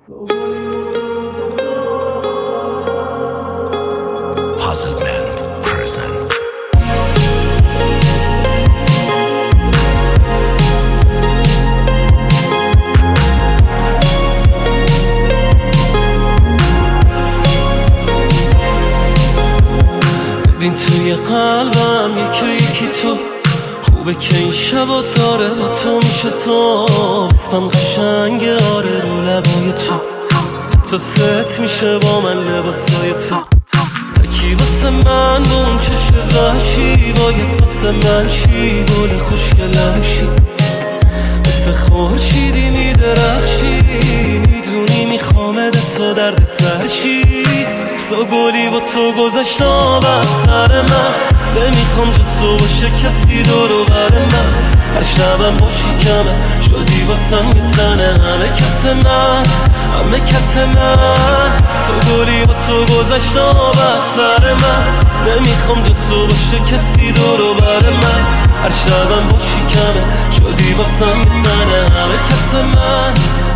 Puzzle Band presents. ببین توی قلبم یکی تو خوبه که این شبا داره با تو میشه صبح اسمم قشنگه آره رو لبای تو تا ست میشه با من لباسای تو تکی واسه من با اون چشم وحشی باید واسه من شی گل خوشگلم شی مثل خورشیدی میدرخشی میدونی میخوامد تو درد سرشی سو گلی با تو گذشت آب از سر من نمیخوام جز تو باشه کسی دورو بر من هر شبم باشی کمه شدی واسم یه تنه همه کس من سو گلی با تو گذشت آب از سر من نمیخوام جز تو باشه کسی دورو بر من هر شبم باشی کمه شدی واسم یه تنه همه کس من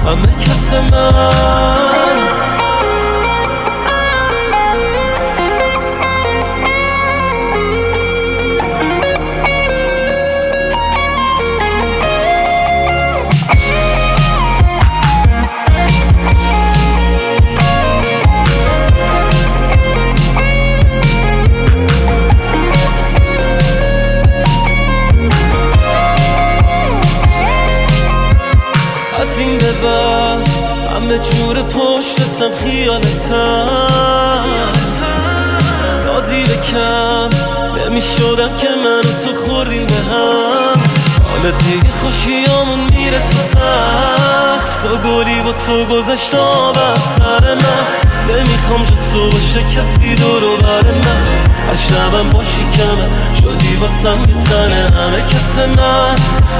از این به بعد همه جور پشتتم خیالتم نازی بکم نمیشدم که من و تو خوردیم به هم حالا دیگه خوشیامون میره تو سخت سو گلی با تو گذشت آب از سر من نمیخوام جز تو باشه کسی دورو بر من هر شبم باشی کمه شدی واسم یه تنه همه کس من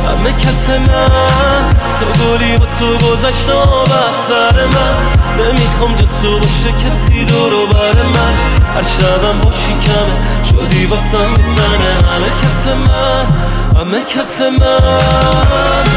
سو گلی با تو گذشت آب از سر من نمیخوام جز تو باشه کسی دورو بر من هر شبم باشی کمه شدی واسم یه تنه همه کس من